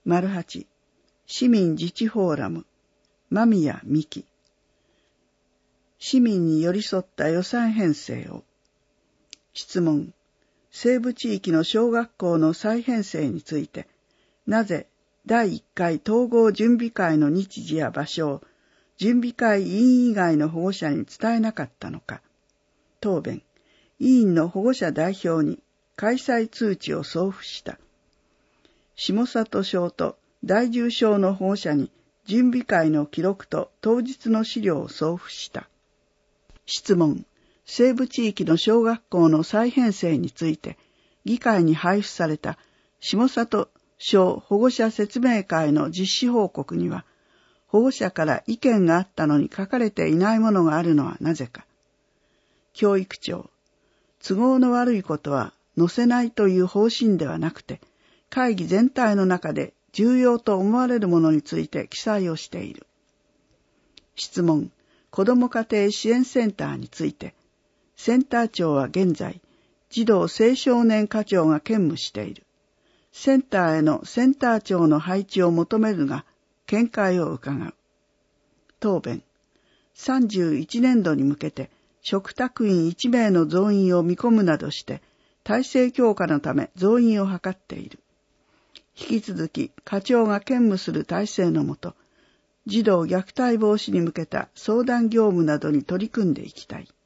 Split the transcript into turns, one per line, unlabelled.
08市民自治フォーラム間宮美希。市民に寄り添った予算編成を。質問。西部地域の小学校の再編成について、なぜ第1回統合準備会の日時や場所を準備会委員以外の保護者に伝えなかったのか。答弁。委員の保護者代表に開催通知を送付した。下里小と第10小の保護者に準備会の記録と当日の資料を送付した。質問。西部地域の小学校の再編成について、議会に配布された下里小保護者説明会の実施報告には、保護者から意見があったのに書かれていないものがあるのはなぜか。教育長。都合の悪いことは載せないという方針ではなくて、会議全体の中で重要と思われるものについて記載をしている。質問。子ども家庭支援センターについて、センター長は現在、児童青少年課長が兼務している。センターへのセンター長の配置を求めるが、見解を伺う。答弁。31年度に向けて、嘱託員1名の増員を見込むなどして、体制強化のため増員を図っている。引き続き、課長が兼務する体制のもと、児童虐待防止に向けた相談業務などに取り組んでいきたい。